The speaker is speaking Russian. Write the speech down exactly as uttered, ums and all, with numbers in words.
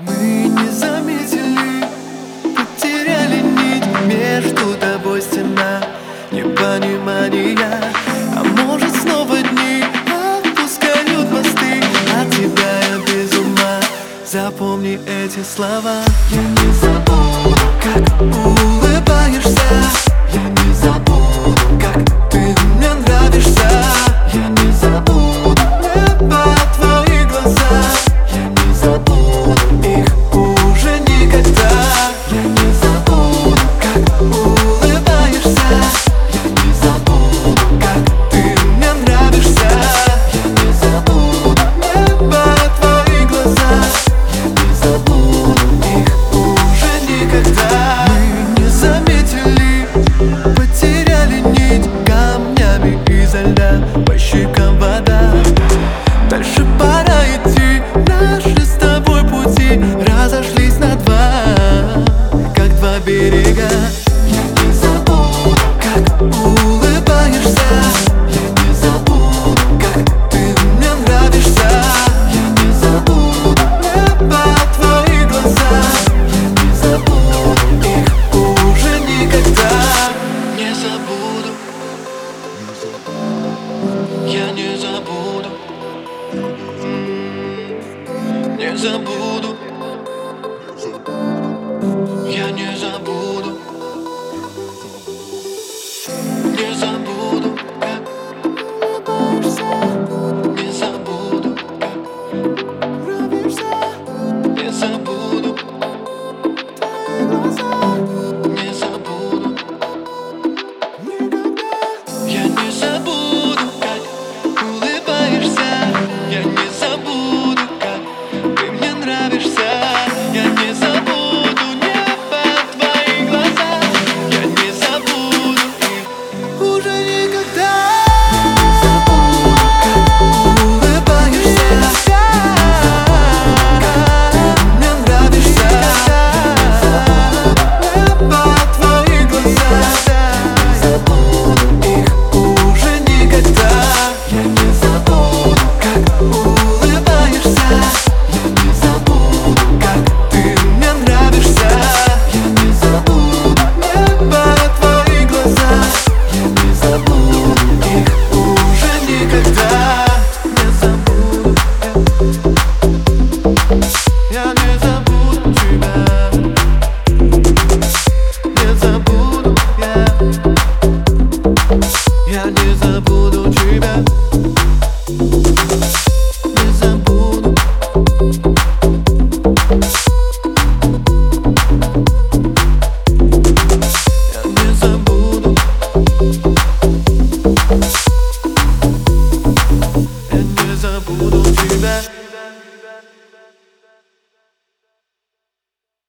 Мы не заметили, потеряли нить. Между тобой стена непонимания. А может, снова дни отпускают мосты. От тебя я без ума. Запомни эти слова. Я не забуду, как улыбаешься. Я не забуду, как ты мне нравишься. Я не забуду небо, твои глаза. Я не забуду их уже никогда. Я не забуду, как улыбаешься. Я не забуду, как ты мне нравишься. Я не забуду небо, твои глаза. Я не забуду их уже никогда. Мы не заметили, потеряли нить. Камнями изо льда, по щекам вода. Дальше пора идти, наши с тобой пути разошлись на два, как два берега. Я не забуду, как улыбаешься. Я не забуду, как ты мне нравишься. Я не забуду небо, твои глаза. Я не забуду их уже никогда. Не забуду, я не забуду, не забуду, я не забуду, не забуду, как не забуду, как не забуду, не забуду, я не забуду, как улыбаешься. Я не забуду, как ты мне нравишься. Я не забуду небо, твои глаза. Я не забуду их уже никогда. Я не забуду, как улыбаешься. Как ты мне нравишься. Небо, твои глаза. Я не забуду их уже никогда. Я не забуду, как улыбаешься. Я не забуду, как ты мне нравишься. Я не забуду небо, твои глаза. Я не забуду их уже никогда. Не забуду, я не забуду тебя. Не забуду я, я не забуду тебя.